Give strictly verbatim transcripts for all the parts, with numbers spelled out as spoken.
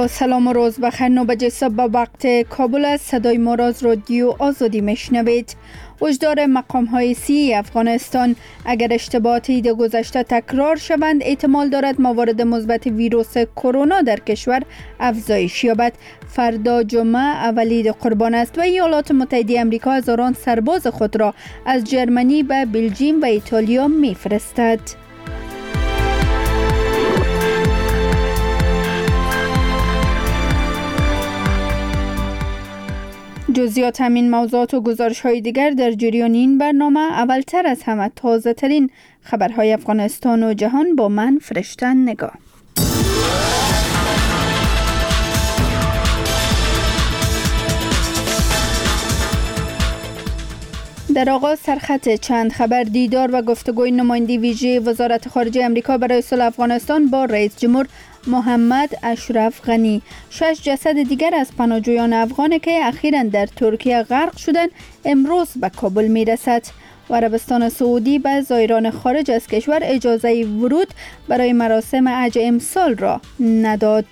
با سلام و روز بخیر. نو بجه صبح وقت کابل است. صدای ما را از رادیو آزادی میشنوید. وجدار مقام های سی افغانستان اگر اشتباهات عید گذشته تکرار شوند احتمال دارد موارد مثبت ویروس کرونا در کشور افزایش یابد. فردا جمعه اول عید قربان است و ایالات متحده آمریکا هزاران سرباز خود را از جرمنی به بلژیم و ایتالیا میفرستد. جزئیات همین موضوعات و گزارش های دیگر در جریان این برنامه. اولتر از همه تازه ترین خبرهای افغانستان و جهان با من فرشتن نگاه. در آغاز سرخط چند خبر. دیدار و گفتگوی نماینده ویژه وزارت خارجه آمریکا برای صلح افغانستان با رئیس جمهور محمد اشرف غنی. شش جسد دیگر از پناهجویان افغان که اخیراً در ترکیه غرق شدند امروز به کابل میرسد. و عربستان سعودی به زائران خارج از کشور اجازه ورود برای مراسم حج امسال را نداد.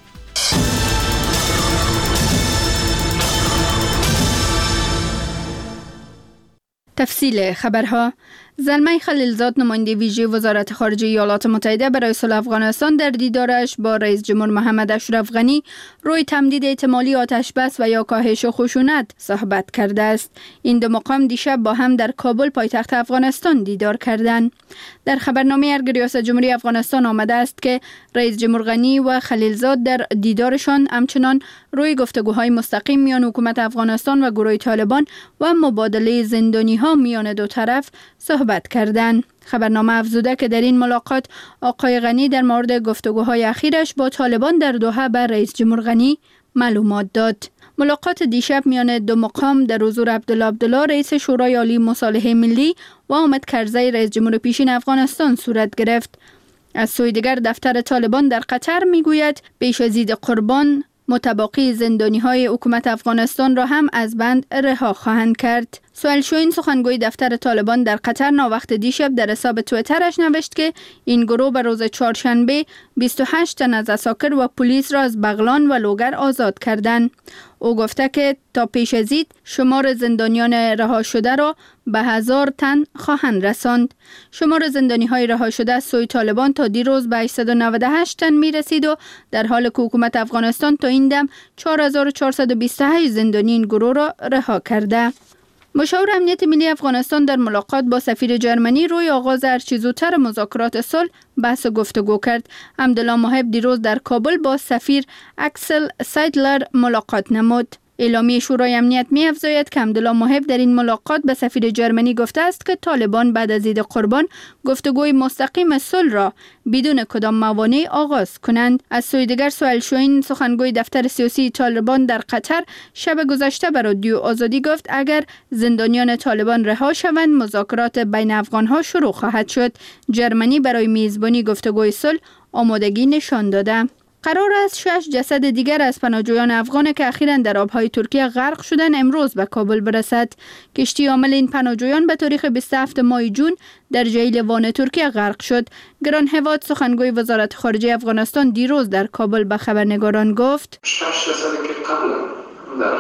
تفصیل خبرها. زلمه خلیلزاد نماینده ویژه وزارت خارجه ایالات متحده برای صلح افغانستان در دیدارش با رئیس جمهور محمد اشرف غنی روی تمدید احتمالی آتش بس و یا کاهش خشونت صحبت کرده است. این دو مقام دیشب با هم در کابل پایتخت افغانستان دیدار کردند. در خبرنامه ارگ ریاست جمهوری افغانستان آمده است که رئیس جمهور غنی و خلیلزاد در دیدارشان همچنان روی گفتگوهای مستقیم میان حکومت افغانستان و گروه طالبان و مبادله زندانی ها میان دو طرف صحبت کردند. خبرنامه افزوده که در این ملاقات آقای غنی در مورد گفتگوهای اخیرش با طالبان در دوحه به رئیس جمهور غنی معلومات داد. ملاقات دیشب میان دو مقام در حضور عبدالله عبدالله رئیس شورای عالی مصالحه ملی و حامد کرزی رئیس جمهور پیشین افغانستان صورت گرفت. از سوی دیگر دفتر طالبان در قطر میگوید پیش از عید قربان متباقی زندانی های حکومت افغانستان را هم از بند رها خواهند کرد. سوال شوین سخنگوی دفتر طالبان در قطر ناوقت دیشب در حساب تویترش نوشت که این گروه به روز چهارشنبه بیست و هشت تن از عساکر و پلیس را از بغلان و لوگر آزاد کردند. او گفته که تا پیش از عید شمار زندانیان رها شده را به هزار تن خواهند رساند. شمار زندانی های رها شده از سوی طالبان تا دیروز به هشتصد و نود و هشت تن می رسید و در حال که حکومت افغانستان تا این دم چهار هزار و چهارصد و بیست و هشت زندانی این گروه را رها کرده. مشاور امنیت ملی افغانستان در ملاقات با سفیر جرمنی روی آغاز هرچه زودتر مذاکرات صلح بحث و گفتگو کرد. حمدالله محب دیروز در کابل با سفیر اکسل سایدلر ملاقات نمود. اعلامیه شورای امنیت می افزاید که حمدالله محب در این ملاقات به سفیر جرمنی گفته است که طالبان بعد از عید قربان گفتگوی مستقیم صلح را بدون کدام موانع آغاز کنند. از سوی دیگر سوال شوین سخنگوی دفتر سیاسی طالبان در قطر شب گذشته به رادیو آزادی گفت اگر زندانیان طالبان رها شوند مذاکرات بین افغانها شروع خواهد شد. جرمنی برای میزبانی گفتگوی صلح آمادگی نشان داده. قرار است شش جسد دیگر از پناهجویان افغان که اخیراً در آبهای ترکیه غرق شدند امروز به کابل برسد. کشتی حامل این پناهجویان به تاریخ بیست و هفتم ماه جون در جیل وان ترکیه غرق شد. گران هواد سخنگوی وزارت خارجه افغانستان دیروز در کابل به خبرنگاران گفت شش جسدی که قبل در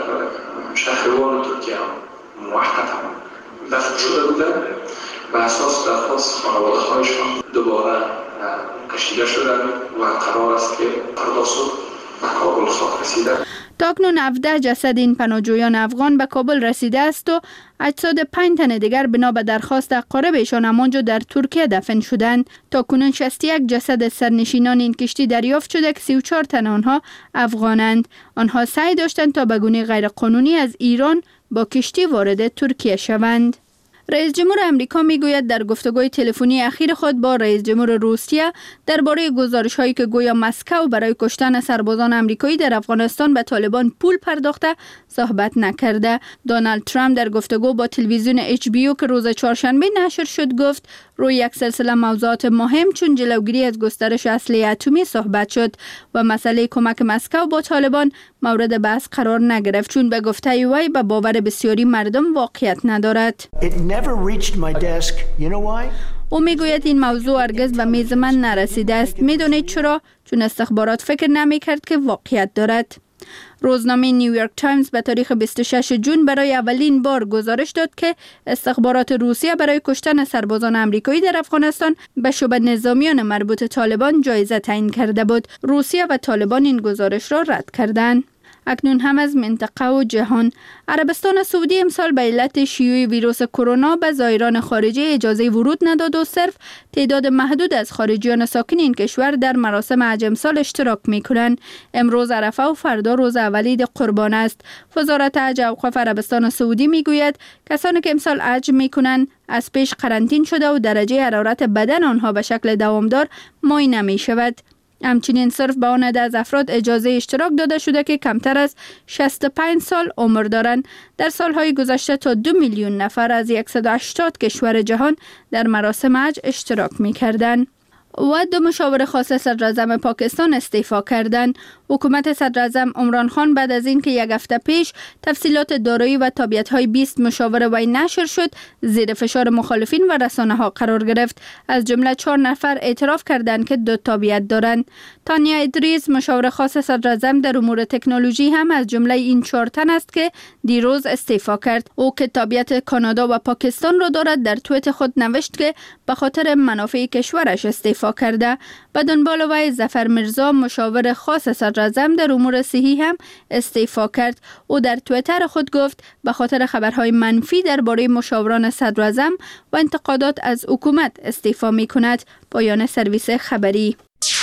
شهر وان ترکیه موقتا دفن شده بودند و اساس درخواست خانواده‌هایشان دوباره کشیده شدند و قرار است که فردا صبح به کابل خواهد رسیده. تاکنون هفده جسد این پناهجویان افغان به کابل رسیده است و اجساد پنج تن دیگر بنا به درخواست اقاربشان همانجا در ترکیه دفن شدند. تاکنون شصت و یک جسد سرنشینان این کشتی دریافت شده که سی و چهار تن آنها افغانند. آنها سعی داشتند تا به گونه غیرقانونی از ایران با کشتی وارد ترکیه شوند. رئیس جمهور آمریکا میگوید در گفتگوی تلفنی اخیر خود با رئیس جمهور روسیه درباره گزارش‌هایی که گویا مسکو برای کشتن سربازان آمریکایی در افغانستان به طالبان پول پرداخته صحبت نکرده. دونالد ترامپ در گفتگو با تلویزیون اچ بی او که روز چهارشنبه نشر شد گفت روی یک سلسله موضوعات مهم چون جلوگیری از گسترش اسلحه اتمی صحبت شد و مسئله کمک مسکو با طالبان مورد بحث قرار نگرفت چون به گفته وی به باور بسیاری مردم واقعیت ندارد. It never reached my desk. You know why? او میگوید این موضوع هرگز به میز من نرسیده است. میدونید چرا؟ چون استخبارات فکر نمی کرد که واقعیت دارد. روزنامه نیویورک تایمز به تاریخ بیست و شش جون برای اولین بار گزارش داد که استخبارات روسیه برای کشتن سربازان آمریکایی در افغانستان به شعبه نظامیان مربوط طالبان جایزه تعیین کرده بود. روسیه و طالبان این گزارش را رد کردند. اکنون هم از منطقه و جهان. عربستان سعودی امسال به علت شیوع ویروس کرونا به زائران خارجی اجازه ورود نداد و صرف تعداد محدود از خارجیان ساکن این کشور در مراسم حج امسال اشتراک می‌کنند. امروز عرفه و فردا روز اولید قربان است. وزارت حج و اوقاف عربستان سعودی میگوید کسانی که امسال حج می‌کنند از پیش قرنطین شده و درجه حرارت بدن آنها به شکل دوامدار معاینه می‌شود. همچنین صرف به آن عده از افراد اجازه اشتراک داده شده که کمتر از شصت و پنج سال عمر دارند. در سالهای گذشته تا دو میلیون نفر از صد و هشتاد کشور جهان در مراسم حج اشتراک می کردند. و دو مشاور خاص صدراعظم پاکستان استعفا کردند. حکومت صدراعظم عمران خان بعد از اینکه یک هفته پیش تفصیلات دارایی و تابعیت‌های بیست مشاور وی نشر شد، زیر فشار مخالفین و رسانه‌ها قرار گرفت. از جمله چهار نفر اعتراف کردند که دو تابعیت دارند. تانیا ادریس مشاور خاص صدراعظم در امور تکنولوژی هم از جمله این چهار تن است که دیروز استعفا کرد. او که تابعیت کانادا و پاکستان را دارد در توییت خود نوشت که به خاطر منافع کشورش استعفا کرده. به دنبال وی ظفر میرزا مشاور خاص صدراعظم در امور صحی هم استعفا کرد. او در توییتر خود گفت به خاطر خبرهای منفی درباره مشاوران صدراعظم و انتقادات از حکومت استعفا می کند. پایان سرویس خبری.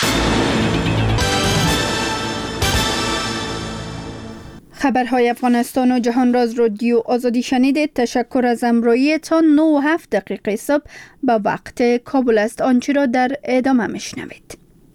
خبرهای افغانستان و جهان را از رادیو آزادی شنیدید. تشکر از همراهیتان. نه و هفت دقیقه صبح به وقت کابل است. آنچه را در ادامه میشنوید.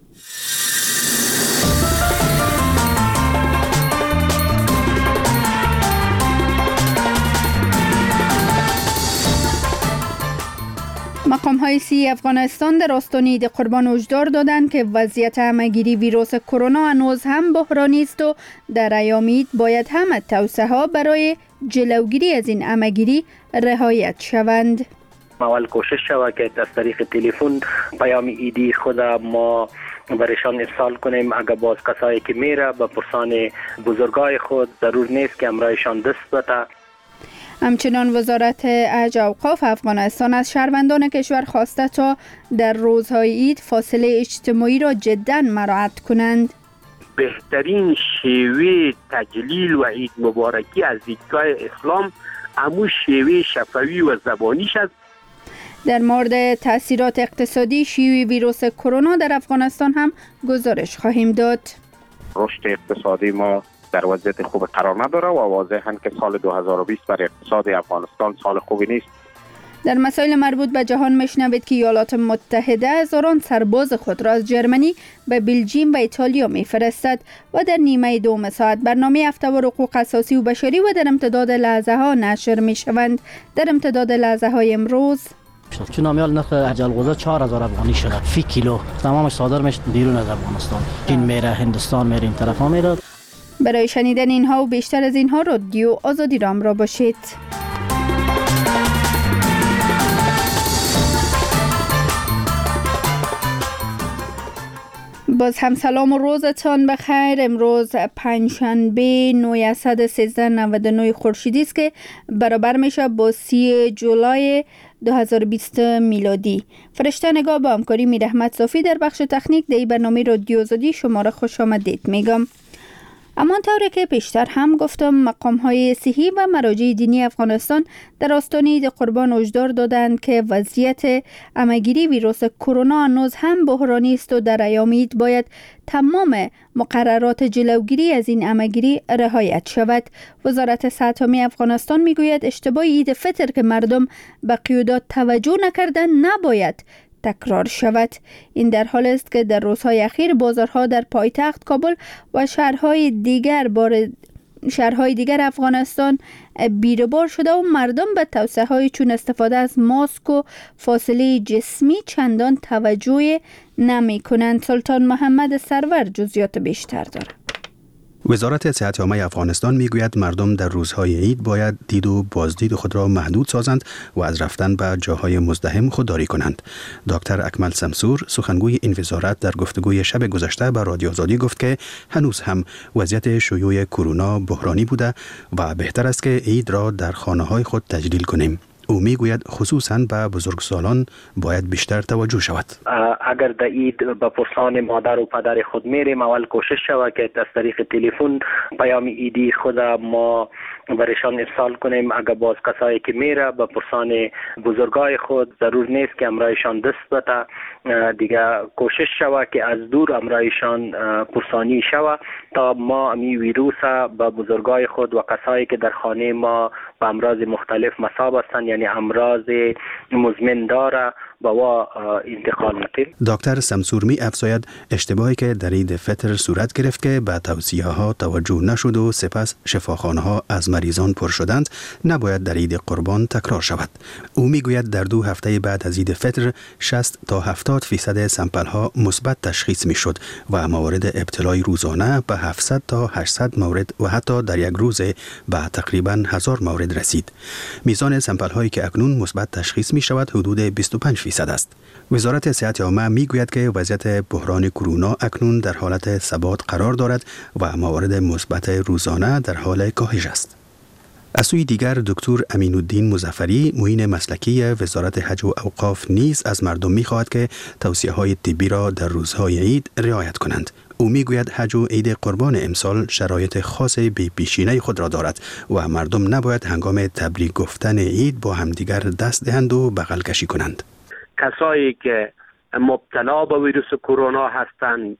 مقام های سی افغانستان در آستانه عید قربان هشدار دادند که وضعیت همه‌گیری ویروس کرونا هنوز هم بحرانی است و در ایام عید باید همه توصیه ها برای جلوگیری از این همه‌گیری رعایت شوند. اول کوشش شود که از طریق تلفن پیام ایدی خود ما برایشان ارسال کنیم. اگر باز کسایی که میره به پرسان بزرگای خود ضرور نیست که همراهشان دست بده. همچنان وزارت حج و اوقاف افغانستان از شهروندان کشور خواسته تا در روزهای عید فاصله اجتماعی را جدا مراعات کنند. بهترین شیوه تجلیل و عید مبارکی از دیدگاه اسلام همون شیوه شفوی و زبانیش است. در مورد تاثیرات اقتصادی شیوع ویروس کرونا در افغانستان هم گزارش خواهیم داد. رشد اقتصادی ما در وضعیت خوب قرار نداره و واضحاً که سال دو هزار و بیست برای اقتصاد افغانستان سال خوبی نیست. در مسائل مربوط به جهان میشنوید که ایالات متحده هزاران سرباز خود را از جرمنی به بلژیم و ایتالیا میفرستد و در نیمه دوم ساعت برنامه هفته‌وار حقوق اساسی و بشری و در امتداد لحظه ها نشر می شوند. در امتداد لحظه های امروز چون امیال نرخ عجل غذا چهار هزار افغانی شده فی کیلو، تمامش صادر میشه بیرون از افغانستان. چین میره، هندوستان میره، این طرفا میره. برای شنیدن اینها و بیشتر از اینها رادیو آزادی را همراه باشید. باز هم سلام و روزتان بخیر. امروز پنجشنبه نوزده و سیزده نود و نه خورشیدی است که برابر میشه با سی جولای دو هزار و بیست میلادی. فرشته نگاه با همکاری میر احمد صافی در بخش تکنیک در برنامه رادیو آزادی شما را خوش آمدید میگم. اما طوری که پیشتر هم گفتم مقام های صحی و مراجع دینی افغانستان در آستانه عید قربان هشدار دادند که وضعیت همه‌گیری ویروس کرونا هنوز هم بحرانی است و در ایام عید باید تمام مقررات جلوگیری از این همه‌گیری رعایت شود. وزارت صحت عامه افغانستان میگوید اشتباه عید فطر که مردم به قیودات توجه نکردند نباید تکرار شود. این در حال است که در روزهای اخیر بازارها در پایتخت کابل و شهرهای دیگر بار شهرهای دیگر افغانستان بیروبار شده و مردم به توصیه های چون استفاده از ماسک و فاصله جسمی چندان توجه نمی کنند. سلطان محمد سرور جزئیات بیشتر دارد. وزارت صحت عامه افغانستان میگوید مردم در روزهای عید باید دید و بازدید خود را محدود سازند و از رفتن به جاهای مزدحم خودداری کنند. دکتر اکمل سمسور سخنگوی این وزارت در گفتگوی شب گذشته با رادیو آزادی گفت که هنوز هم وضعیت شیوع کرونا بحرانی بوده و بهتر است که عید را در خانه‌های خود تجلیل کنیم. او میگوید خصوصاً به بزرگسالان باید بیشتر توجه شود. اگر در عید به پرسان مادر و پدر خود میریم، اول کوشش شود که از طریق تلفن پیام ایدی خود ما برایشان ارسال کنیم. اگر باز کسایی که میره به پرسان بزرگای خود ضرور نیست که امرایشان دست بده، دیگه کوشش شود که از دور امرایشان پرسانی شود تا ما امی ویروس به بزرگای خود و کسایی که در خانه ما به امراض مختلف مصاب هستند، یعنی امراض مزمن داره، با وا انتقال نکنیم. دکتر سمسور می افزاید اشتباهی که در عید فطر صورت گرفت که به توصیه ها توجه نشد و سپس شفاخانه ها از مریضان پر شدند نباید در عید قربان تکرار شود. او می گوید در دو هفته بعد از عید فطر شصت تا هفتاد فیصد سمپل ها مثبت تشخیص می شد و موارد ابتلای روزانه به هفتصد تا هشتصد مورد و حتی در یک روز به تقریبا هزار مورد رسید. میزان سمپل هایی که اکنون مثبت تشخیص می شود حدود بیست و پنج فیصد است. وزارت صحت عامه می گوید که وضعیت بحران کرونا اکنون در حالت ثبات قرار دارد و موارد مثبت روزانه در حال کاهش است. از سوی دیگر دکتر امین الدین مظفری معین مسلکی وزارت حج و اوقاف نیز از مردم می خواهد که توصیه های طبی را در روزهای عید رعایت کنند. او می گوید حج و عید قربان امسال شرایط خاص بی پیشینه خود را دارد و مردم نباید هنگام تبریک گفتن عید با همدیگر دست دهند و بغل کشی کنند. کسایی که مبتلا به ویروس کرونا هستند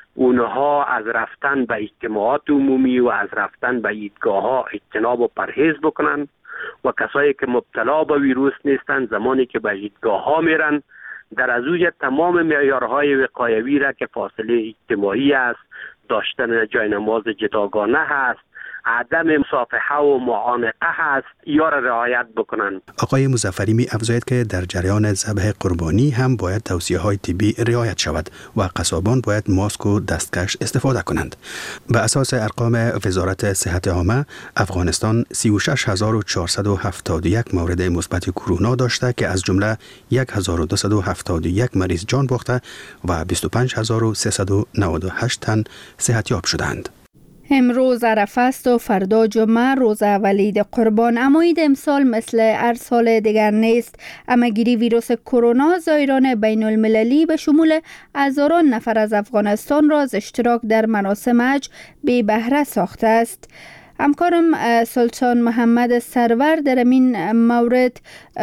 اونها از رفتن به اجتماعات عمومی و از رفتن به عیدگاه ها اجتناب و پرهیز بکنند و کسایی که مبتلا به ویروس نیستند زمانی که به عیدگاه ها میرن در از اوی تمام معیارهای وقایوی را که فاصله اجتماعی است، داشتن جای نماز جداگانه هست، عدم مصافحه و معانقه هست، یا را رعایت بکنند. آقای مظفری می افزاید که در جریان ذبح قربانی هم باید توصیه های طبی رعایت شود و قصابان باید ماسک و دستکش استفاده کنند. به اساس ارقام وزارت صحت عامه، افغانستان سی و شش هزار و چهارصد و هفتاد و یک مورد مثبت کرونا داشته که از جمله یک هزار و دویست و هفتاد و یک مریض جان باخته و بیست و پنج هزار و سیصد و نود و هشت تن صحتیاب شدند. امروز عرفه است و فردا جمعه روز اول عید قربان. اما عید امسال مثل هر سال دیگر نیست. همه‌گیری ویروس کرونا زائران بین المللی به شمول هزاران نفر از افغانستان را از اشتراک در مراسم حج بی بهره ساخته است. همکارم سلطان محمد سرور در این مورد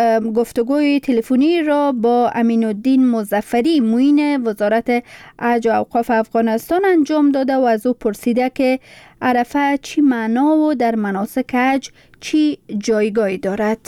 گفتگوی تلفنی را با امین الدین مظفری معین وزارت حج و اوقاف افغانستان انجام داده و از او پرسیده که عرفه چی معنا و در مناسک حج چی جایگاهی دارد.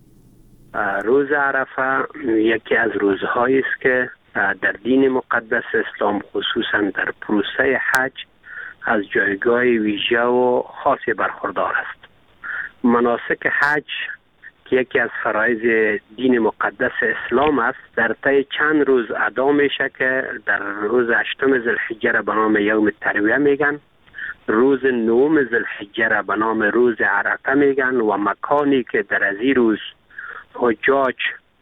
روز عرفه یکی از روزهایی است که در دین مقدس اسلام خصوصا در پروسه حج از جایگاه ویژه و خاصی برخوردار است. مناسک حج که یکی از فرایض دین مقدس اسلام است در طی چند روز ادا میشه که در روز هشتم ذوالحجه را به نام یوم ترویه میگن، روز نهم ذوالحجه را به نام روز عرفه میگن و مکانی که در از این روز حجاج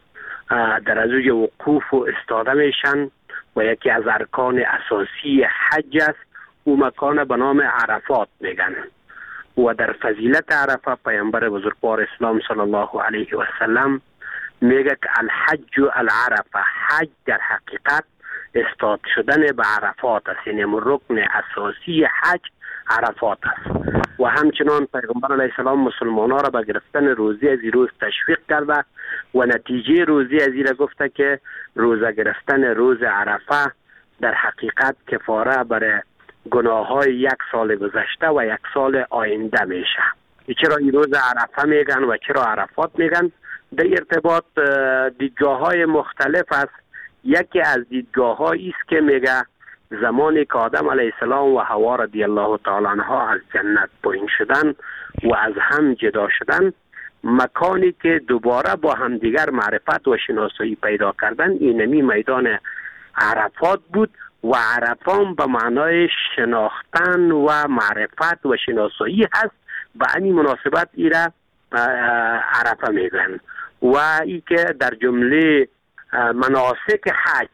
در از اوی وقوف و استاده میشن و یکی از ارکان اساسی حج است و مکان به نام عرفات میگن و در فضیلت عرفه پیامبر بزرگوار اسلام صلی الله علیه و سلم میگه که الحج العرفه، حج در حقیقت استاد شدن به عرفات است، یعنی رکن اساسی حج عرفات است. و همچنان پیغمبر علیه السلام مسلمانان را به گرفتن روزه از این روز تشویق کرده و نتیجه روزه از این را گفته که روزه گرفتن روز عرفه در حقیقت کفاره برای گناه های یک سال گذشته و یک سال آینده میشه. چرا این روز عرفه میگن و چرا عرفات میگن؟ در ارتباط دیدگاه های مختلف است. یکی از دیدگاه هایی است که میگه زمانی که آدم علیه السلام و حوا رضی الله تعالی عنها از جنت پایین شدن و از هم جدا شدن، مکانی که دوباره با همدیگر معرفت و شناسایی پیدا کردن اینمی میدان عرفات بود و عرفان به معنای شناختن و معرفت و شناسایی هست. به این مناسبت ایره عرفه میگن و ای که در جمله مناسک حج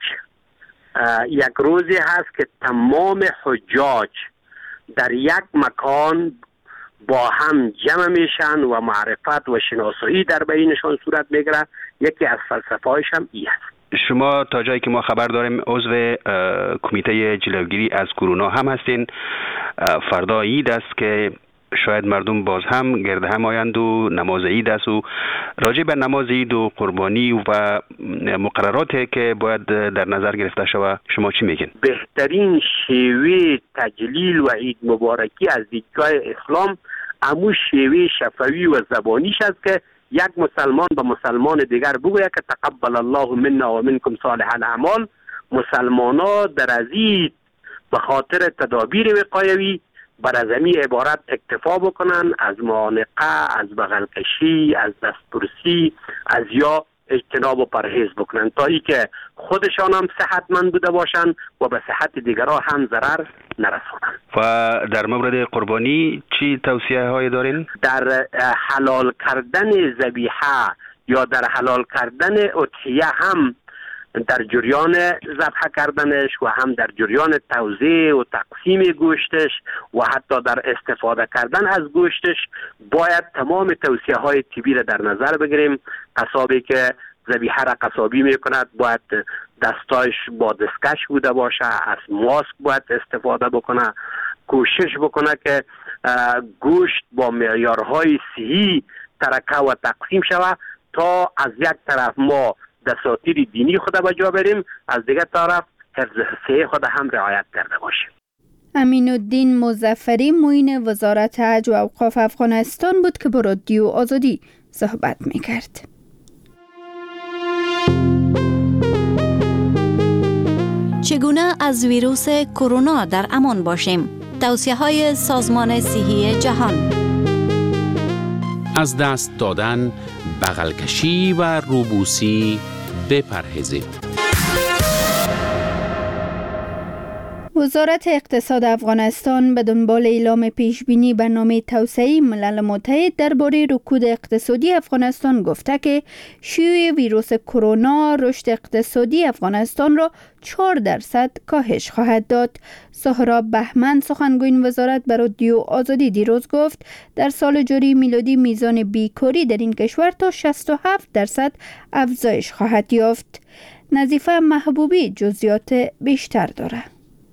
یک روزی هست که تمام حجاج در یک مکان با هم جمع میشن و معرفت و شناسایی در بینشان صورت میگیره. یکی از فلسفه هایش هم ای هست. شما تا جایی که ما خبر داریم عضو کمیته جلوگیری از کرونا هم هستین. فردا عید است که شاید مردم باز هم گرد هم آیند و نماز عید است و راجع به نماز عید و قربانی و مقرراتی که باید در نظر گرفته شود شما چی میگین؟ بهترین شیوه تجلیل و عید مبارکی از دیدگاه اسلام امو شیوه شفوی و زبانیش است که یک مسلمان به مسلمان دیگر بگوید که تقبل الله منا و منکم صالح الاعمال. مسلمانا در ازید به خاطر تدابیر وقایوی بر از این عبارت اکتفا بکنن، از معانقه، از بغل کشی، از دستپرسی، از یا اجتناب و پرهیز بکنن تا ای که خودشان هم صحتمند بوده باشن و به صحت دیگران هم ضرر نرسونن. و در مورد قربانی چی توصیه های دارین؟ در حلال کردن ذبیحه یا در حلال کردن اضحیه هم در جریان ذبح کردنش و هم در جریان توزیع و تقسیم گوشتش و حتی در استفاده کردن از گوشتش باید تمام توصیه های طبی را در نظر بگیریم. قصابی که ذبیحه را قصابی میکند باید دستایش با دستکش بوده باشه، از ماسک باید استفاده بکنه، کوشش بکنه که گوشت با معیارهای صحی ترکه و تقسیم شود تا از یک طرف ما دساتیر دینی خود به جا بریم، از دیگر طرف حفظ صحت خود هم رعایت کرده باشیم. امین الدین مظفری معین وزارت حج و اوقاف افغانستان بود که با رادیو آزادی صحبت میکرد. چگونه از ویروس کرونا در امان باشیم؟ توصیه های سازمان صحی جهان. از دست دادن، بغل کشی و روبوسی بپرهیزید. وزارت اقتصاد افغانستان به دنبال اعلام پیشبینی برنامه توسعه ملل متحد درباره رکود اقتصادی افغانستان گفته که شیوع ویروس کرونا رشد اقتصادی افغانستان را چهار درصد کاهش خواهد داد. سهراب بهمن سخنگوی وزارت به رادیو آزادی دیروز گفت در سال جاری میلادی میزان بیکاری در این کشور تا شصت و هفت درصد افزایش خواهد یافت. نظیفه محبوبی جزئیات بیشتر دارد.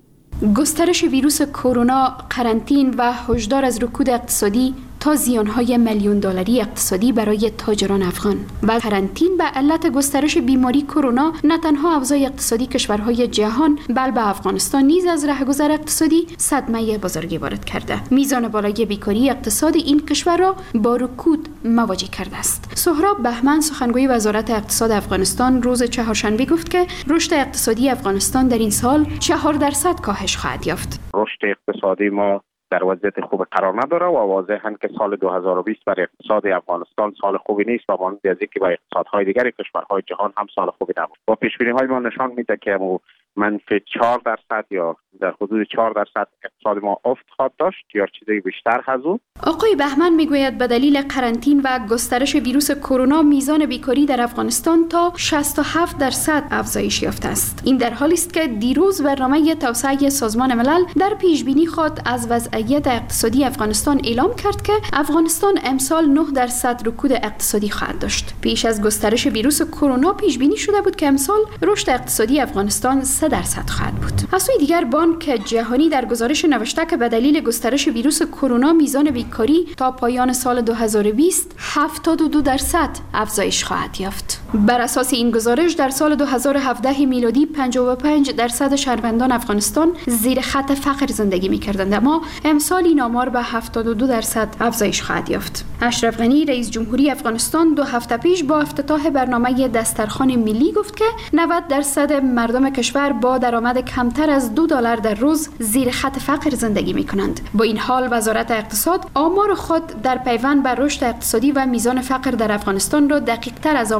گسترش ویروس کرونا، قرنطین و هشدار از رکود اقتصادی تا زیانهای میلیون دلاری اقتصادی برای تاجران افغان و قرنطین به علت گسترش بیماری کرونا نه تنها اوضاع اقتصادی کشورهای جهان بلکه افغانستان نیز از رهگذر اقتصادی صدمه بزرگی وارد کرده. میزان بالای بیکاری اقتصاد این کشور را با رکود مواجه کرده است. سهراب بهمن سخنگوی وزارت اقتصاد افغانستان روز چهارشنبه گفت که رشد اقتصادی افغانستان در این سال چهار درصد کاهش خواهد یافت. رشد اقتصادی ما در وضعیت خوب قرار نداره و واضحاً که سال دو هزار و بیست برای اقتصاد افغانستان سال خوبی نیست و مانند از اینکه با اقتصادهای دیگر کشورهای جهان هم سال خوبی نبود. با پیش‌بینی‌های ما نشان میده که منفی چهار درصد یا در حدود چهار درصد اقتصاد ما افت خواهد داشت یا چیزی بیشتر از اون. آقای بهمن میگوید به دلیل قرنطین و گسترش ویروس کرونا میزان بیکاری در افغانستان تا شصت و هفت درصد افزایش یافته است. این در حالی است که دیروز برنامه توسعه سازمان ملل در پیشبینی خود از وضعیت اقتصادی افغانستان اعلام کرد که افغانستان امسال نه درصد رکود اقتصادی خواهد داشت. پیش از گسترش ویروس کرونا پیشبینی شده بود که امسال رشد اقتصادی افغانستان سه درصد خواهد بود. از سوی دیگر بانک جهانی در گزارش نوشته که به دلیل گسترش ویروس کرونا میزان بیکاری تا پایان سال دو هزار و بیست هفتاد و دو درصد افزایش خواهد یافت. بر اساس این گزارش در سال دو هزار و هفده میلادی پنجاه و پنج درصد شهروندان افغانستان زیر خط فقر زندگی می‌کردند، اما امسال این آمار به هفتاد و دو درصد افزایش خواهد یافت. اشرف غنی رئیس جمهوری افغانستان دو هفته پیش با افتتاح برنامه دسترخوان ملی گفت که نود درصد مردم کشور با درآمد کمتر از دو دلار در روز زیر خط فقر زندگی می‌کنند. با این حال وزارت اقتصاد آمار خود در پیوند بر رشد اقتصادی و میزان فقر در افغانستان را دقیق‌تر از آمارهای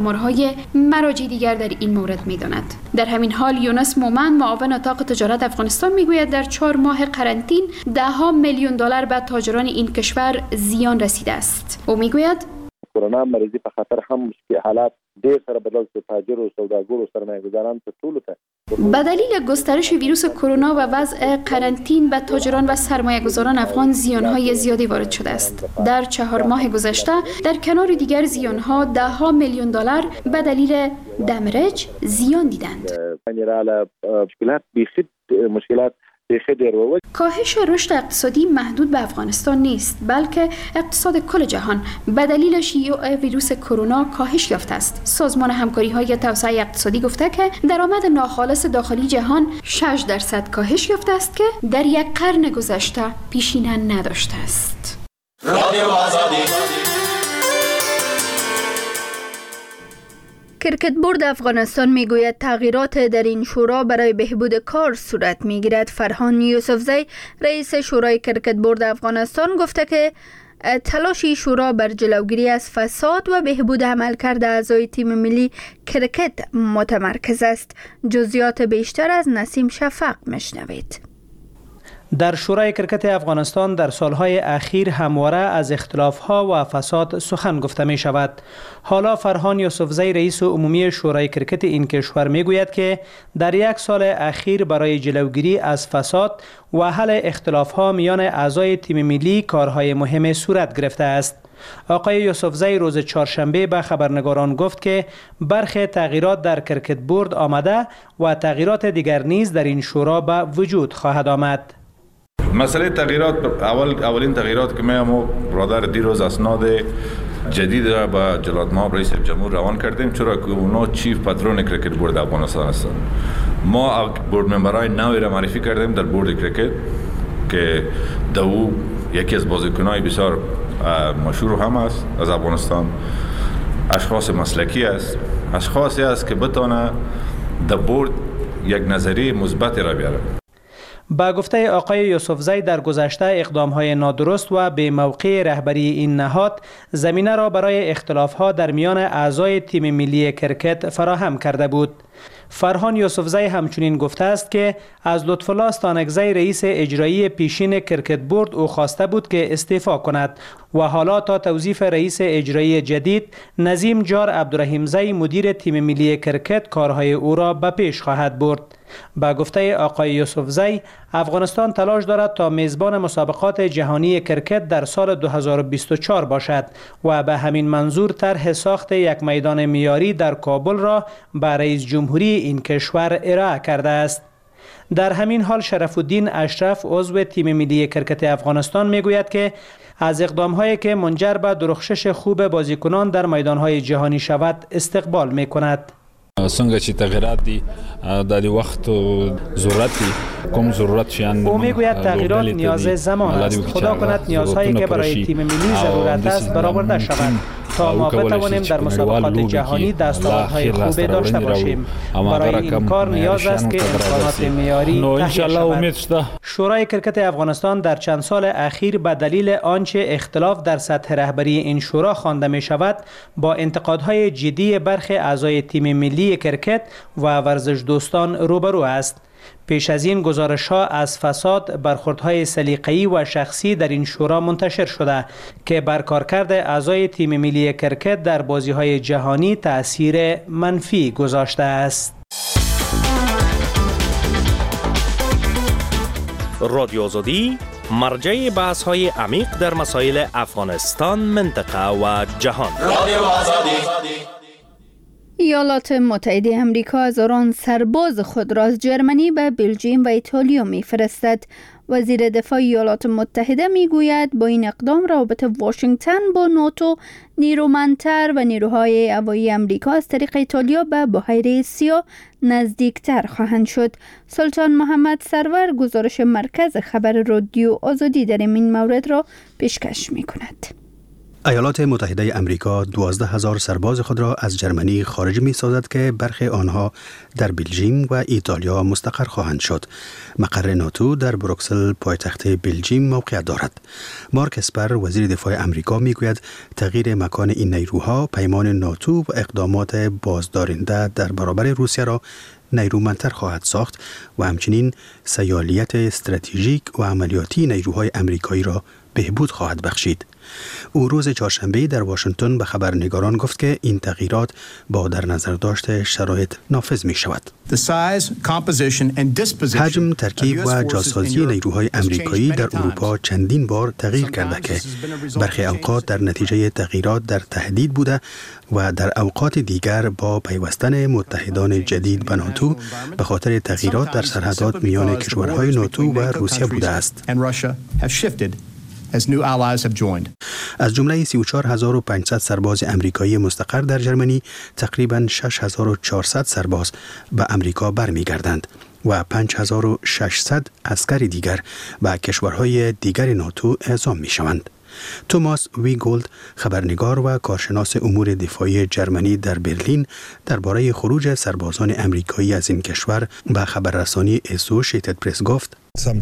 های مراجع دیگر در این مورد می داند. در همین حال یونس مومند معاون اتاق تجارت افغانستان می گوید در چهار ماه قرنطین ده ها میلیون دلار به تاجران این کشور زیان رسیده است. او می گوید کرونا مریضی په خاطر هم مشکل حالات ډیر سره بدل شو، تاجر او سوداګر او سرمایه‌گذاران ته ټول ته به دلیل گسترش ویروس کرونا و وضع قرنطین به تاجران و سرمایه‌گذاران افغان زیان‌های زیادی وارد شده است. در چهار ماه گذشته در کنار دیگر زیان‌ها ده ها میلیون دلار به دلیل دمرج زیان دیدند. مشکلات بیخی مشکلات کاهش رشد اقتصادی محدود به افغانستان نیست، بلکه اقتصاد کل جهان به دلیل شیوع ویروس کرونا کاهش یافته است. سازمان همکاری‌های توسعه اقتصادی گفته که درآمد ناخالص داخلی جهان شش درصد کاهش یافته است که در یک قرن گذشته پیشینه نداشته است. رادیو آزادی. کرکت بورد افغانستان میگوید تغییرات در این شورا برای بهبود کار صورت میگیرد. فرهان یوسفزی رئیس شورای کرکت بورد افغانستان گفته که تلاشی شورا بر جلوگیری از فساد و بهبود عملکرد اعضای تیم ملی کرکت متمرکز است. جزئیات بیشتر از نسیم شفق میشنوید. در شورای کرکت افغانستان در سالهای اخیر همواره از اختلافها و فساد سخن گفته می شود. حالا فرهان یوسفزی رئیس عمومی شورای کرکت این کشور می گوید که در یک سال اخیر برای جلوگیری از فساد و حل اختلافها میان اعضای تیم ملی کارهای مهم صورت گرفته است. آقای یوسفزی روز چهارشنبه به خبرنگاران گفت که برخی تغییرات در کرکت بورد آمده و تغییرات دیگر نیز در این شورا به وجود خواهد آمد. مسئله تغییرات اول اولین تغییرات که ما برادر دیروز اسناد جدید را با جلال مآب رئیس جمهور روان کردیم، چرا که اونا چیف پاترون کرکت بورد افغانستان هستند. ما بورد ممبرای نوی را معرفی کردیم در بورد کرکت که دو یکی از بازیکنای بسیار مشهور هم است از افغانستان، اشخاص مسلکی است، اشخاصی است که بتونه در بورد یک نظریه مثبت را بیاره. با گفته آقای یوسفزی در گذشته اقدامهای نادرست و به موقع رهبری این نهاد زمینه را برای اختلافها در میان اعضای تیم ملی کرکت فراهم کرده بود. فرهان یوسفزی همچنین گفته است که از لطفالله استانکزی رئیس اجرایی پیشین کرکت بورد او خواسته بود که استعفا کند و حالا تا توظیف رئیس اجرایی جدید نظیم جار عبدالرحیمزی مدیر تیم ملی کرکت کارهای او را به پیش خواهد برد. با گفته آقای یوسفزی افغانستان تلاش دارد تا میزبان مسابقات جهانی کرکت در سال دو هزار و بیست و چهار باشد و به همین منظور طرح ساخت یک میدان معیاری در کابل را به رئیس جمهوری این کشور ارائه کرده است. در همین حال شرف الدین اشرف عضو تیم ملی کرکت افغانستان میگوید که از اقدام‌هایی که منجر به درخشش خوب بازیکنان در میدان‌های جهانی شود استقبال می‌کند. څنګه چې تغییرات دي د دې وخت ضرورت دي کوم ضرورت شیان او میگوید تغییرات نیاز زمان است. خدا کند نیازهایی که برای تیم ملی ضرورت است برآورده شود تا ما بتوانیم در مسابقات جهانی دستاوردهای خوبی داشته باشیم. برای این کار نیاز است که امکانات معیاری تهیه شود. شورای کرکت افغانستان در چند سال اخیر به دلیل آنچه اختلاف در سطح رهبری این شورا خوانده می شود با انتقادهای جدی برخی اعضای تیم ملی کرکت و ورزش دوستان روبرو است. پیش از این گزارش‌ها از فساد، برخوردهای سلیقه‌ای و شخصی در این شورا منتشر شده که بر کارکرد اعضای تیم ملی کرکت در بازی‌های جهانی تأثیر منفی گذاشته است. رادیو آزادی مرجع بحث‌های عمیق در مسائل افغانستان، منطقه و جهان. رادیو آزادی. ایالات متحده آمریکا هزاران سرباز خود را از جرمنی به بلژیم و ایتالیا می‌فرستد. وزیر دفاع ایالات متحده میگوید با این اقدام روابط واشنگتن با ناتو نیرومندتر و نیروهای هوایی آمریکا از طریق ایتالیا به بحیره سیاه نزدیکتر خواهند شد. سلطان محمد سرور گزارش مرکز خبر رادیو آزادی در این مورد را پیشکش می‌کند. ایالات متحده امریکا دوازده هزار سرباز خود را از جرمنی خارج می سازد که برخی آنها در بلژیم و ایتالیا مستقر خواهند شد. مقر ناتو در بروکسل پایتخت بلژیم موقعیت دارد. مارک اسپر وزیر دفاع امریکا می گوید تغییر مکان این نیروها پیمان ناتو و اقدامات بازدارنده در برابر روسیه را نیرومندتر خواهد ساخت و همچنین سیالیت استراتژیک و عملیاتی نیروهای امریکایی را بهبود خواهد بخشید. او روز چهارشنبه در واشنگتن به خبرنگاران گفت که این تغییرات با در نظر داشت شرایط نافذ می شود. حجم، ترکیب و جاسازی نیروهای امریکایی در اروپا چندین بار تغییر کرده که برخی اوقات در نتیجه تغییرات در تهدید بوده و در اوقات دیگر با پیوستن متحدان جدید به ناتو به خاطر تغییرات در سرحدات میان کشورهای ناتو و روسیه بوده است. As new allies have joined. از جمله سی و چهار هزار و پانصد سرباز امریکایی مستقر در جرمنی، تقریباً شش هزار و چهارصد سرباز به امریکا برمیگردند و پنج هزار و ششصد عسکر دیگر به کشورهای دیگر ناتو اعزام می شوند. توماس ویگولد، خبرنگار و کارشناس امور دفاعی جرمنی در برلین، درباره خروج سربازان امریکایی از این کشور به خبررسانی اسوشیتد پرس گفت: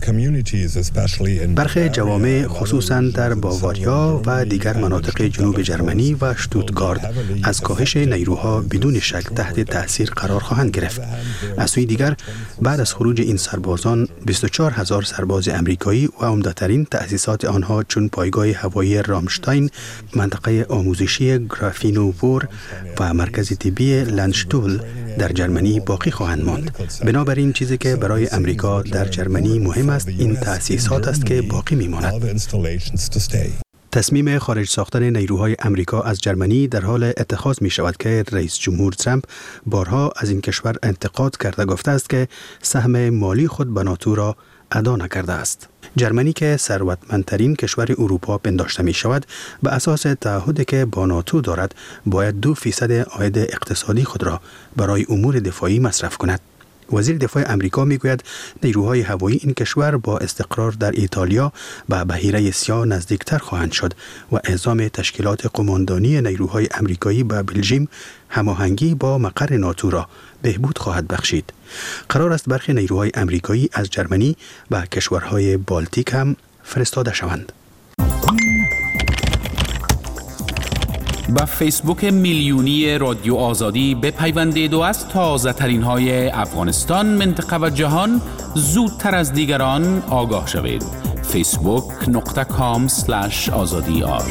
برخی جوامع خصوصاً در باواریا و دیگر مناطق جنوب جرمنی و شتوتگارت از کاهش نیروها بدون شک تحت تأثیر قرار خواهند گرفت. از سوی دیگر بعد از خروج این سربازان بیست و چهار هزار سرباز امریکایی و عمده‌ترین تأسیسات آنها چون پایگاه هوایی رامشتاین، منطقه آموزشی گرافینوور و مرکز طبی لندشتول در جرمنی باقی خواهند ماند. بنابراین چیزی که برای امریکا در جرمنی مهم است این تأسیسات است که باقی میماند. تصمیم خارج ساختن نیروهای امریکا از جرمنی در حال اتخاذ می شود که رئیس جمهور ترامپ بارها از این کشور انتقاد کرده گفته است که سهم مالی خود به ناتو را ادا نکرده است. جرمنی که ثروتمندترین کشور اروپا پنداشته می شود، به اساس تعهدی که با ناتو دارد باید دو فیصد عاید اقتصادی خود را برای امور دفاعی مصرف کند. وزیر دفاع امریکا میگوید نیروهای هوایی این کشور با استقرار در ایتالیا به بحیره سیاه نزدیکتر خواهند شد و اعزام تشکیلات قماندانی نیروهای امریکایی به بلژیم هماهنگی با مقر ناتو را بهبود خواهد بخشید. قرار است برخی نیروهای امریکایی از جرمنی به کشورهای بالتیک هم فرستاده شوند. با فیسبوک میلیونی رادیو آزادی بپیوندید و از تازه ترین های افغانستان، منطقه و جهان زودتر از دیگران آگاه شوید. فیسبوک نقطه کام سلش آزادی آر.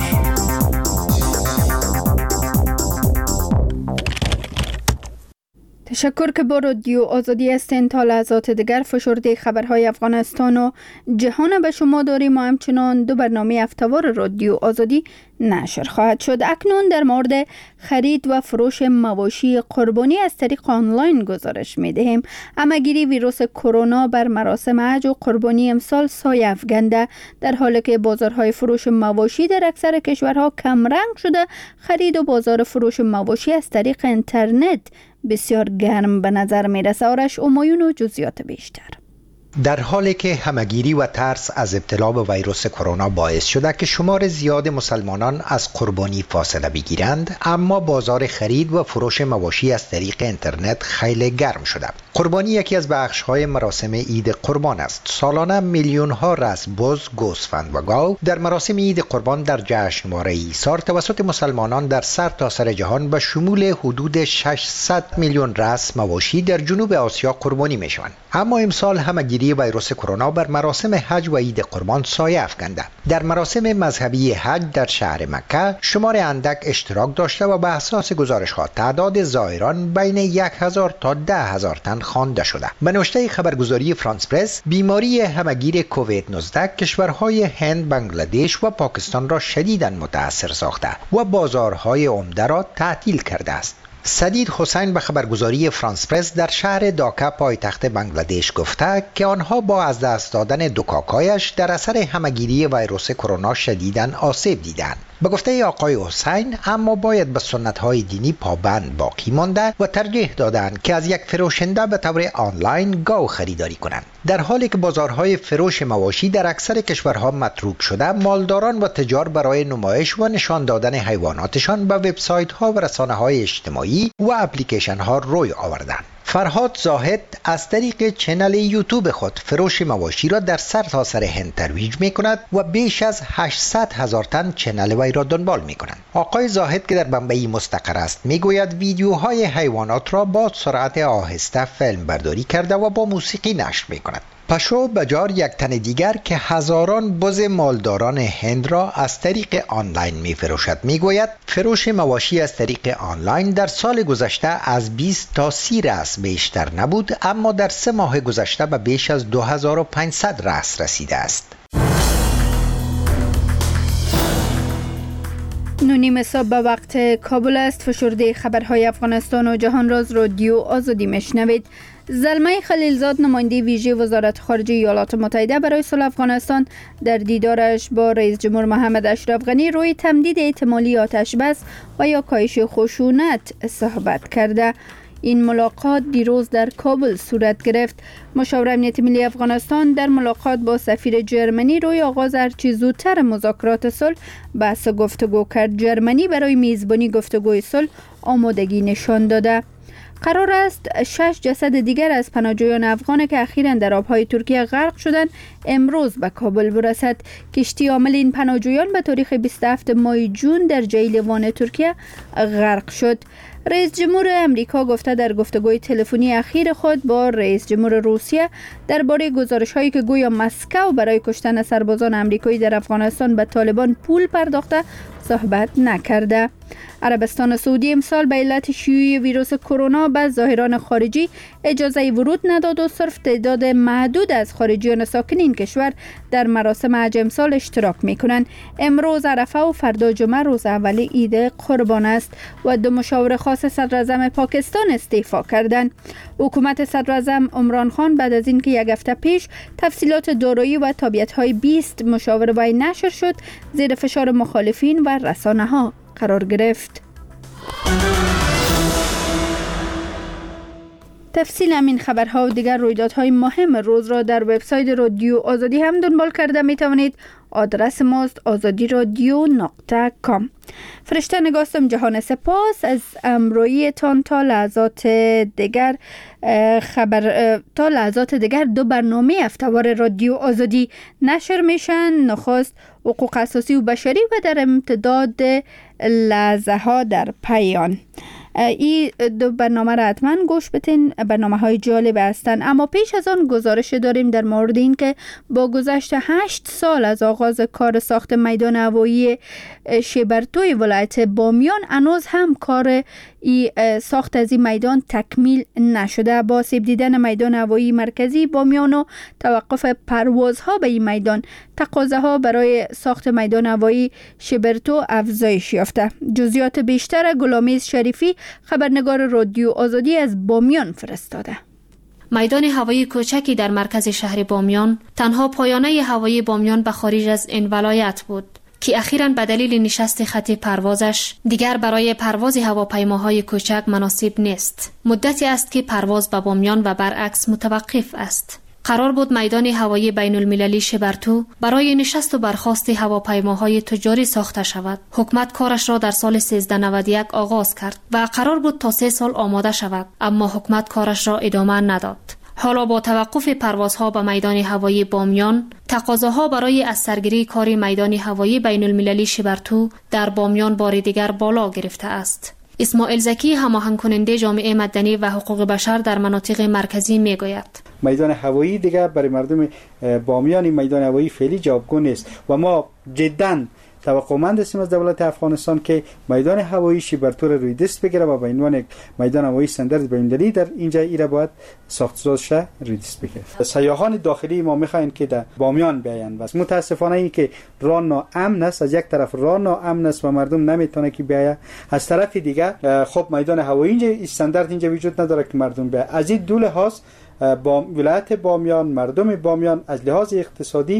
تشکر که با رادیو آزادی هستین. تا لحظات دیگر فشرده خبرهای افغانستان و جهان به شما داریم و همچنان دو برنامه هفته‌وار رادیو آزادی نشر خواهد شد. اکنون در مورد خرید و فروش مواشی قربانی از طریق آنلاین گزارش می‌دهیم. همه‌گیری ویروس کرونا بر مراسم حج و قربانی امسال سایه افکنده، در حالی که بازارهای فروش مواشی در اکثر کشورها کمرنگ شده. خرید و بازار فروش مواشی از طریق اینترنت بسیار گرم به نظر میرسه. آرش امایون و جزئیات بیشتر. در حالی که همه‌گیری و ترس از ابتلا به ویروس کرونا باعث شده که شمار زیاد مسلمانان از قربانی فاصله بگیرند، اما بازار خرید و فروش مواشی از طریق اینترنت خیلی گرم شده. قربانی یکی از بخش‌های مراسم عید قربان است. سالانه میلیون‌ها رأس بز، گوسفند و گاو در مراسم عید قربان در جشنواره ایثار توسط مسلمانان در سر تا سر جهان به شمول حدود ششصد میلیون رأس مواشی در جنوب آسیا قربانی می‌شوند. اما امسال همه‌گیری ویروس کرونا بر مراسم حج و عید قربان سایه افکنده. در مراسم مذهبی حج در شهر مکه شمار اندک اشتراک داشته و به اساس گزارش‌ها تعداد زائران بین یک هزار تا ده هزار تن خوانده شده. به نوشته خبرگزاری فرانس پرس، بیماری همه‌گیر کووید نوزده کشورهای هند، بنگلادش و پاکستان را شدیداً متاثر ساخته و بازارهای عمده را تعطیل کرده است. سدید حسین به خبرگزاری فرانس پرس در شهر داکا پایتخت بنگلادش گفته که آنها با از دست دادن دو کاکایش در اثر همه‌گیری ویروس کرونا شدیداً آسیب دیدند. به گفته آقای حسین اما باید به سنت‌های دینی پابند باقی مانده و ترجیح دادند که از یک فروشنده به طور آنلاین گاو خریداری کنند. در حالی که بازارهای فروش مواشی در اکثر کشورها متروک شده، مالداران و تجار برای نمایش و نشان دادن حیواناتشان به وبسایت‌ها و رسانه‌های اجتماعی و اپلیکیشن‌ها روی آوردند. فرهاد زاهد از طریق چنل یوتیوب خود فروش مواشی را در سرتاسر هند ترویج می کند و بیش از هشتصد هزار تن چنل وی را دنبال می کنند. آقای زاهد که در بمبئی مستقر است می گوید ویدیوهای حیوانات را با سرعت آهسته فیلم برداری کرده و با موسیقی نشر می کند. پشو بجار یک تن دیگر که هزاران بز مالداران هند را از طریق آنلاین می فروشد می گوید فروش مواشی از طریق آنلاین در سال گذشته از بیست تا سی رأس بیشتر نبود، اما در سه ماه گذشته به بیش از دو هزار و پانصد رأس رسیده است. نونیم صبح به وقت کابل است. فشرده خبرهای افغانستان و جهان راز رادیو آزادی مشنوید. زلمه خلیلزاد نماینده ویژه وزارت خارجه ایالات متحده برای صلح افغانستان در دیدارش با رئیس جمهور محمد اشرف غنی روی تمدید احتمالی آتش بس و یا کاهش خشونت صحبت کرده. این ملاقات دیروز در کابل صورت گرفت. مشاور امنیت ملی افغانستان در ملاقات با سفیر جرمنی روی آغاز هرچه زودتر مذاکرات صلح بحث گفتگو کرد. جرمنی برای میزبانی گفتگوی صلح آمادگی نشان داده. قرار است شش جسد دیگر از پناهجویان افغان که اخیراً در آبهای ترکیه غرق شدند امروز به کابل برسد. کشتی حامل این پناهجویان به تاریخ بیست و هفتم ماه جون در جیل وان ترکیه غرق شد. رئیس جمهور امریکا گفته در گفتگوی تلفنی اخیر خود با رئیس جمهور روسیه درباره گزارش‌هایی که گویا مسکو برای کشتن سربازان امریکایی در افغانستان به طالبان پول پرداخته صحبت نکرده. عربستان سعودی امسال به علت شیوع ویروس کرونا به زائران خارجی اجازه ورود نداد و صرف تعداد محدود از خارجیان ساکن این کشور در مراسم حج امسال اشتراک می‌کنند. امروز عرفه و فردا جمعه روز اول عید قربان است و دو مشاور خاص صدراعظم پاکستان استعفا کردند. حکومت صدراعظم عمران خان بعد از اینکه یک هفته پیش تفصیلات دارایی و تابعیت‌های بیست مشاور وی نشر شد، زیر فشار مخالفین و رسانه‌ها قرار گرفت. تفصیل همین خبرها و دیگر رویدادهای مهم روز را در وبسایت رادیو آزادی هم دنبال کرده می توانید. آدرس ماست آزادی رادیو نقطه کام. فرشته نگاستم جهان سپاس از امرویی تان تا لحظات دیگر خبر تا لحظات دیگر دو برنامه هفته‌وار رادیو آزادی نشر میشن. نخست حقوق اساسی و بشری و در امتداد لحظه ها در پیان. این دو برنامه را حتما گوش بدین، برنامه های جالب هستند. اما پیش از آن گزارش داریم در مورد این که با گذشت هشت سال از آغاز کار ساخت میدان هوایی شبرتوی ولایت بامیان هنوز هم کار ای ساخت از این میدان تکمیل نشده. با سیب دیدن میدان هوایی مرکزی بامیان و توقف پروازها به این میدان، تقاضاها برای ساخت میدان هوایی شبرتو افزایش یافته. جزئیات بیشتر گلامیز شریفی، خبرنگار رادیو آزادی از بامیان فرستاده. میدان هوایی کوچکی در مرکز شهر بامیان تنها پایانه هوایی بامیان به خارج از این ولایت بود که اخیراً به دلیل نشست خط پروازش دیگر برای پرواز هواپیماهای کوچک مناسب نیست. مدتی است که پرواز به بامیان و برعکس متوقف است. قرار بود میدان هوایی بین المللی شبرتو برای نشست و برخاست هواپیماهای تجاری ساخته شود. حکومت کارش را در سال سیزده نود و یک آغاز کرد و قرار بود تا سه سال آماده شود، اما حکومت کارش را ادامه نداد. حالا با توقف پروازها به میدان هوایی بامیان، تقاضاها برای از سرگیری کار میدان هوایی بین المللی شبرتو در بامیان بار دیگر بالا گرفته است. اسماعیل زکی، هماهنگ کننده جامعه مدنی و حقوق بشر در مناطق مرکزی میگوید میدان هوایی دیگر برای مردم بامیان میدان هوایی فعلی جوابگو نیست و ما جداً توقعمند هستیم از دولت افغانستان که میدان هوایی شبرتو را روی دست بگیره و به عنوان یک میدان هوایی استاندارد بین‌المللی در اینجا ایره باید ساخت‌ساز شه روی دست بگیره. سیاحان داخلی ما میخواین که در بامیان بیاین و متاسفانه این که راه ناامن است، از یک طرف راه ناامن است و مردم نمیتونه که بیاید، از طرف دیگر خب میدان هوایی اینجا استاندارد اینجا وجود نداره که مردم بیاید. از این دو لحاظ با ولایت بامیان، مردم بامیان از لحاظ اقتصادی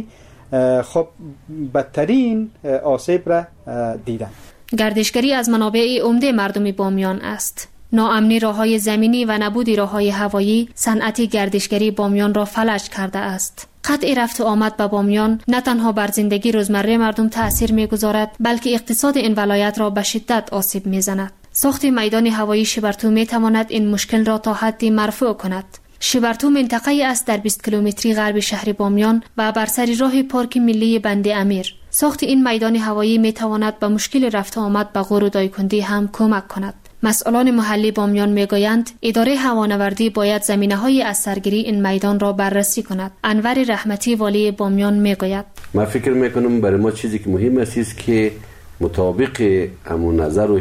خب بدترین آسیب را دیدن. گردشگری از منابع عمده مردم بامیان است. ناامنی راههای زمینی و نبود راههای هوایی صنعت گردشگری بامیان را فلج کرده است. قطع رفت و آمد به بامیان نه تنها بر زندگی روزمره مردم تأثیر می‌گذارد، بلکه اقتصاد این ولایت را به شدت آسیب می‌زند. ساخت میدان هوایی شبرتو می‌تواند این مشکل را تا حدی مرفوع کند. شبرتو منطقه‌ای است در بیست کیلومتری غرب شهر بامیان و بر سر راه پارک ملی بند امیر. ساخت این میدان هوایی می‌تواند به مشکل رفت و آمد به غور و دایکنده هم کمک کند. مسئولان محلی بامیان میگویند اداره هوانوردی باید زمینه‌های از سرگیری این میدان را بررسی کند. انور رحمتی والی بامیان میگوید من فکر میکنم برای ما چیزی که مهم است است که مطابق همون نظر و